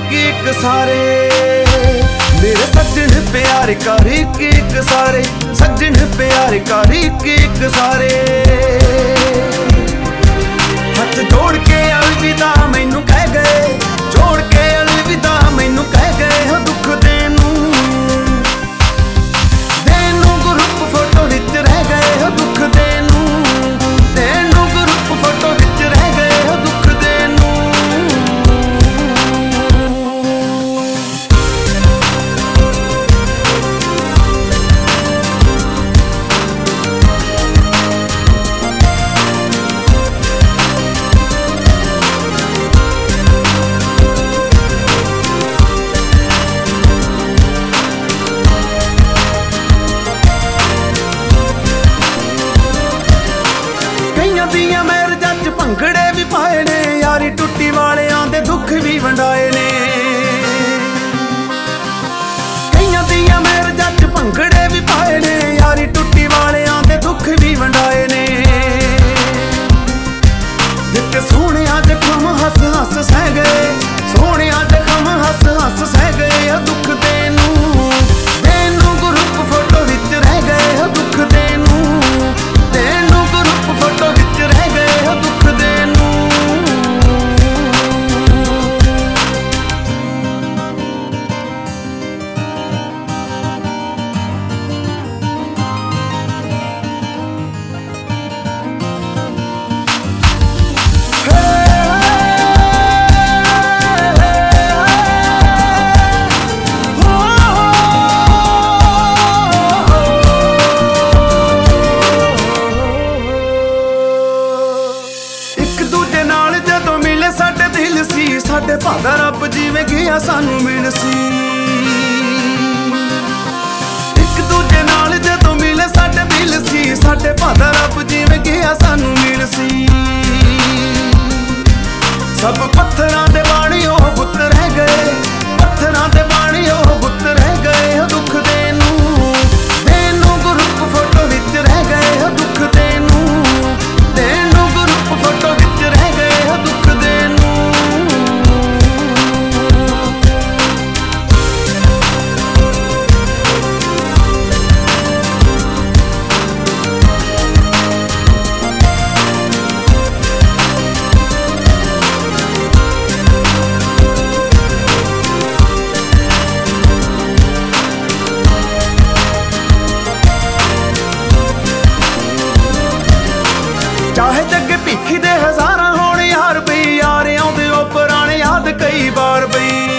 एक सारे मेरे सज्जन प्यार कर एक सारे सज्जन प्यार कर एक सारे हथ जोड़ के अलविदा मैनू कह गए जोड़ के अलविदा मैनू कह गए हो दुख देनू ग्रुप फोटो विच रह गए हो दुख देनू ग्रुप फोटो विच रह गए हो दुख देनू दियां मैरिजां च भंगड़े भी पाए ने यारी टुट्टी वालियां दे दुख भी वंडाए ने कईयां दियां मैरिजां च भंगड़े भी पाए ने यारी टुट्टी वालियां दे दुख भी वंडाए ने जिते सोहणिया जख्म हस हस सह गए सोहणिया जख्म हस हस सह गए दुख देनू ग्रुप फोटो विच रह गए हो दुख देनू ग्रुप फोटो विच रह गए हो दुख देनू साडे भागा रब जिवें गया सानू मिल सी एक दूजे नाल जदों मिले साडे दिल सी साडे भागा रब जिवें गया सानू मिल सी सब पत्थरां दे बाणी ओह बुत रह गए पत्थरां दे बाणी ओह बुत रह गए हो दुख देनू ग्रुप फोटो विच रह गए हो दुख देनू ग्रुप फोटो विच रह गए हो दुख देनू चाहे जग भीखी दे हज़ारां होण यार बई यार आउंदे ओ पुराने याद कई बार बई